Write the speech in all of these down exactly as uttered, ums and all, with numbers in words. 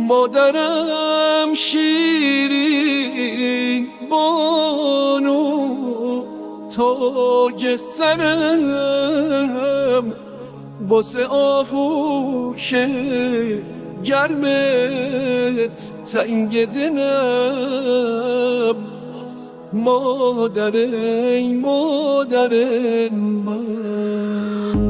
مادرم شیرین بانو تاج سرم واسه آغوش گرمت تنگ دلم مادر ای مادر من.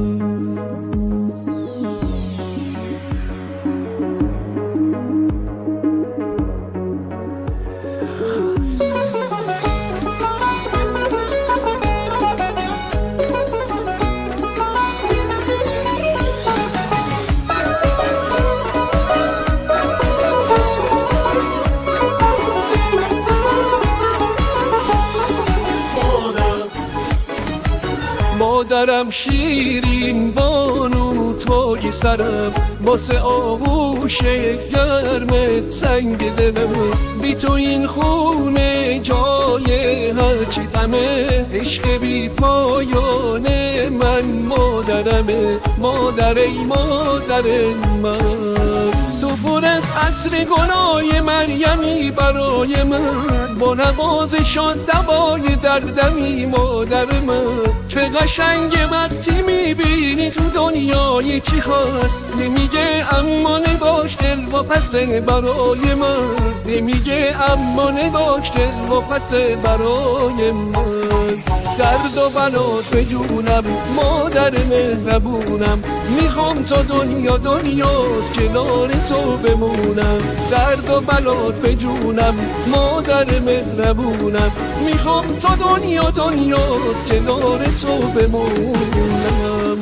مادرم شیرین بانو تاج سرم واسه آغوش گرم سنگ دلم بی تو این خونه جای هرچی غمه عشق بی پایانه من مادرمه مادر ای مادر من. تو پر از عطر گلای مریمی برای من با نوازشات دوای دردمی مادر من. چه قشنگه وقتی میبینی تو دنیای چی هست نمیگه اما نگاش دل و پس برای من نمیگه اما نگاش دل و پس برای من. درد و بلات به جونم مادر مهربونم میخوام تا دنیا دنیاست کنار تو بمونم. درد و بلات به جونم مادر مهربونم میخوام تا دنیا دنیاست کنار تو بمونم.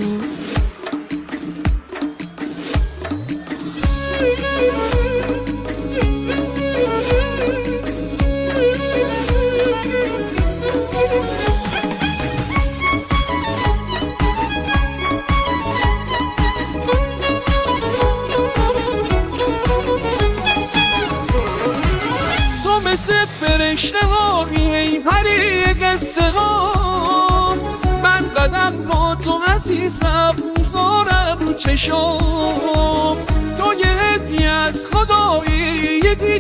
مثل فرشته هایی ای پری قصه ها من قدم با تو عزیزم میذارم رو چشم. تو یه هدیه از خدایی یکی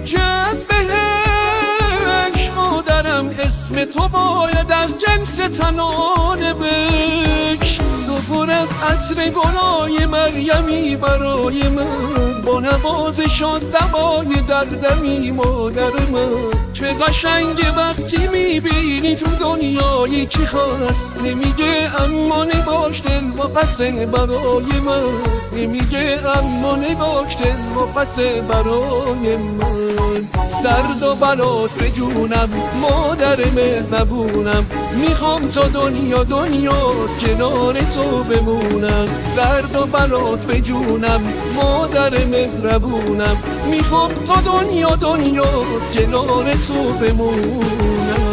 جذبهش مادرم اسم تو باید از جنس تنانه بکش. تو پر از عطر گلای مریمی برای من با نوازشات دوای دردمی مادر من. چه قشنگه وقتی میبینی تو دنیایی چی هست نمیگه اما نباش دل و پس برای من نمیگه اما نگاش دل و پس برای من. درد و بلات به جونم مادر مهربونم میخوام تا دنیا دنیاست کنار تو بمونم. درد و بلات به جونم مادر مهربونم میخوام تا دنیا دنیاست کنار تو بمونم.